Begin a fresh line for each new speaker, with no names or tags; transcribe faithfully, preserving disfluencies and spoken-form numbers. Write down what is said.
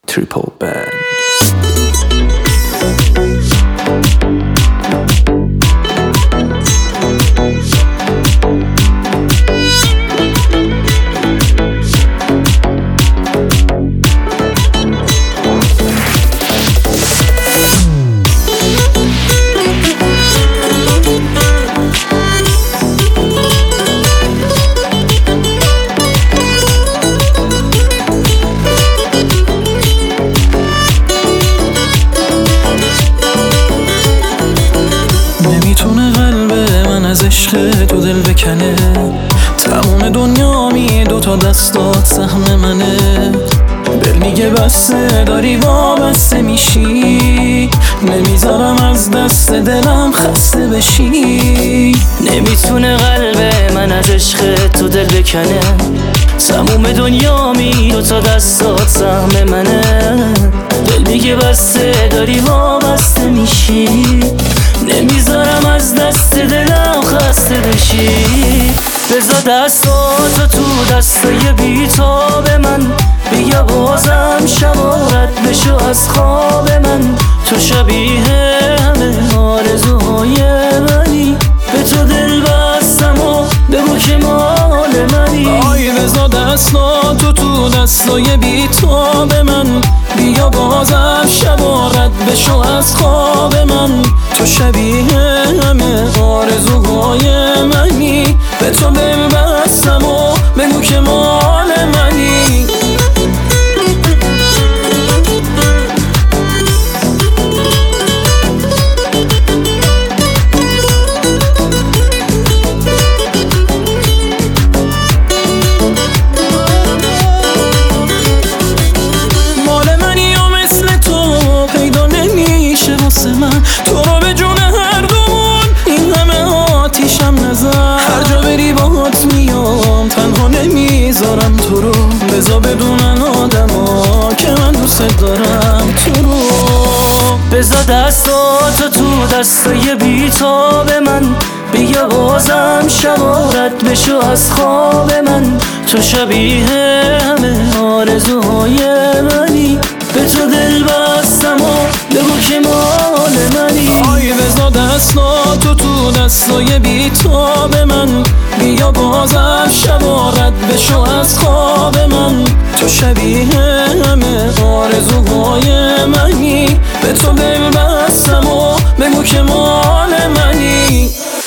Triple Band.
نمیتونه قلب من از عشق تو دل بکنه، تمام دنیا می دوتا دستات سهم منه. دل میگه بسته داری وابسته میشی، نمیذارم از دست دلم خسته بشی.
نمیتونه قلب من از عشق تو دل بکنه، تموم دنیا می دوتا دستات سهم منه. دل میگه بسته داری وابسته میشی، نمیذارم از دست دلم خسته بشی. بذار دستاتو تو دستای بیتاب من، بیا بازم شبارت بشو از خواب من. تو شبیه همه آرزوهای منی، به تو دل بستم و بگو که مال منی.
آی بذار دستاتو تو دستای بیتاب من، بیا بازم شبارت بشو از خواب من. تو شبیه همه آرزوهای منی، به تو دل بستم و بگو که مال منی. مال منی و مثل تو پیدا نمیشه واسه من. تو رو به جون هر دومون این همه آتیشم نزن. هر جا بری باهات میام، تنها نمیذارم تو رو. بذار بدونن آدما که من دوست دارم تو رو.
بذار دستاتو تو دستای بیتاب من، بیا بازم شبارت بشو از خواب من. تو شبیه همه آرزوهای منی، به تو دل بستم و بگو که مال منی.
آی بذار دستاتو تو دستای بیتاب من، بیا بازم شبارت بشو از خواب من. تو شبیه همه آرزوهای منی، به تو دل بستم و بگو که مال منی.